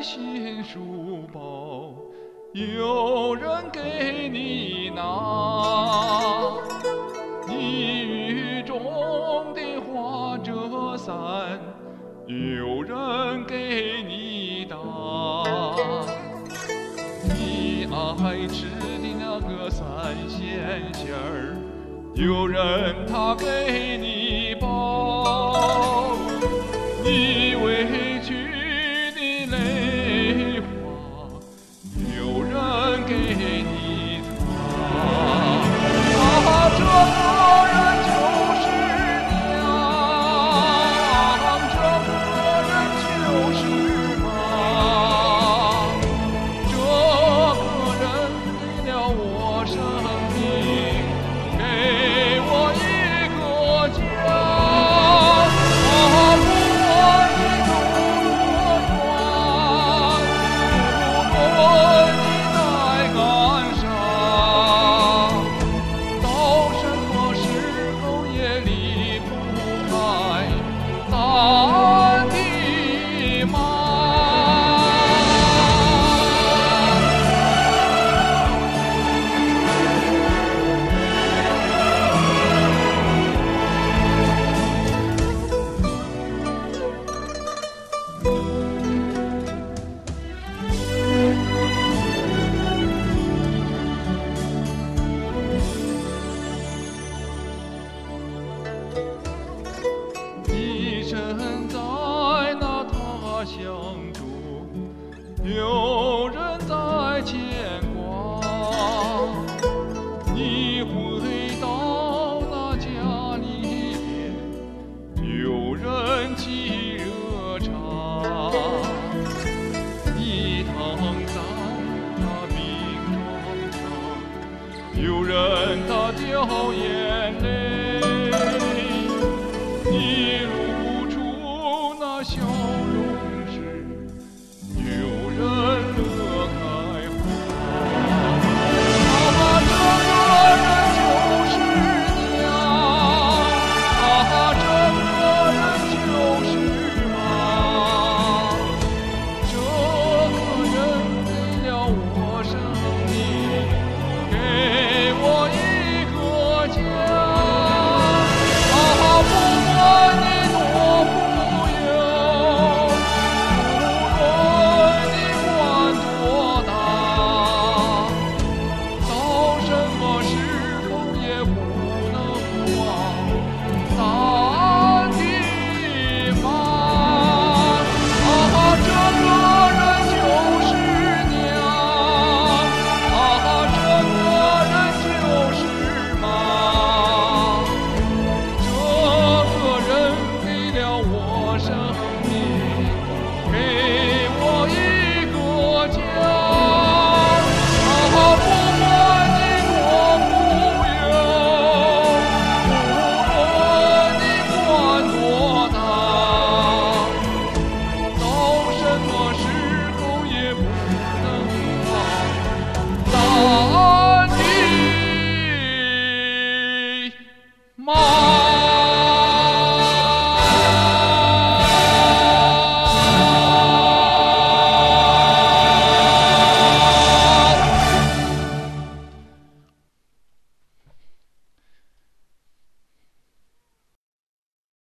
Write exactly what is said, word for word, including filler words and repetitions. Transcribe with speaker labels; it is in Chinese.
Speaker 1: 新书包，有人给你拿。你雨中的花遮伞，有人给你打。你爱吃的那个三鲜馅儿，有人他给你包。你委屈的泪花，有人给你擦。啊，这个人就是娘，这个人就是妈，这个人给了我生命，给我一个家。一生在那他乡中，有人在牵挂。你回到那家里边，有人沏热茶。你躺在那病床上，有人他吊唁。